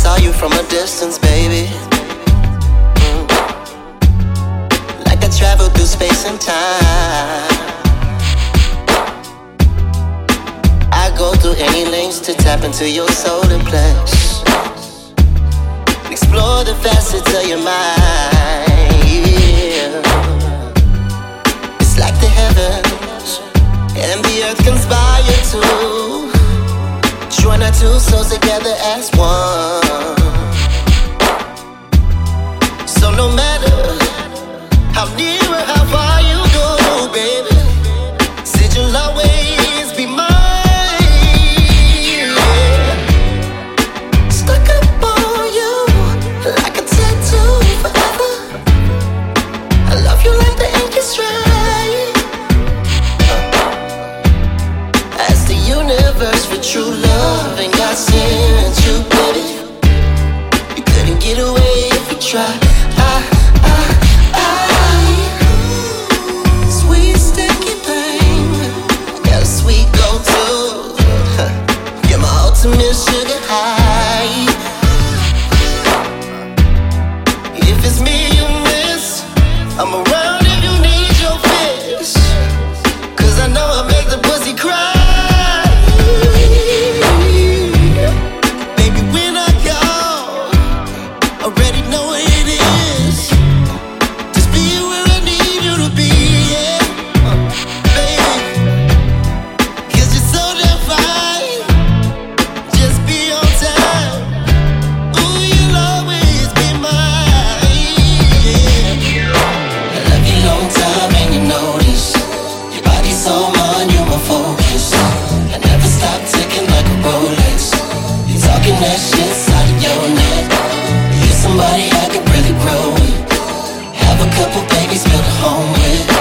saw you from a distance, baby. Like I traveled through space and time. I go through any lengths to tap into your soul and flesh, and explore the facets of your mind. Yeah. It's like the heavens and the earth conspire to join our two souls together as one. So no matter how near or how far you go, baby, said you'll always be mine. Yeah. Stuck up on you like a tattoo forever. I love you like the ink is dry. As the universe for true love, and God sent you, baby. You couldn't get away if you tried. Sweet sticky thing, got a sweet go-to. You're my ultimate sugar high. If it's me you miss, I'm around if you need your fix. 'Cause I know I make the pussy cry. Baby, when I call, already know what it is. Just be where I need you to be, yeah. Baby, 'cause you're so damn fine. Just be on time. Ooh, you'll always be mine, yeah. I love you long time and you know this. Your body's so mine, you're my focus. I never stop ticking like a Rolex. You talking that shit out of your neck. You're somebody I could really grow with. Have a couple babies, build a home with.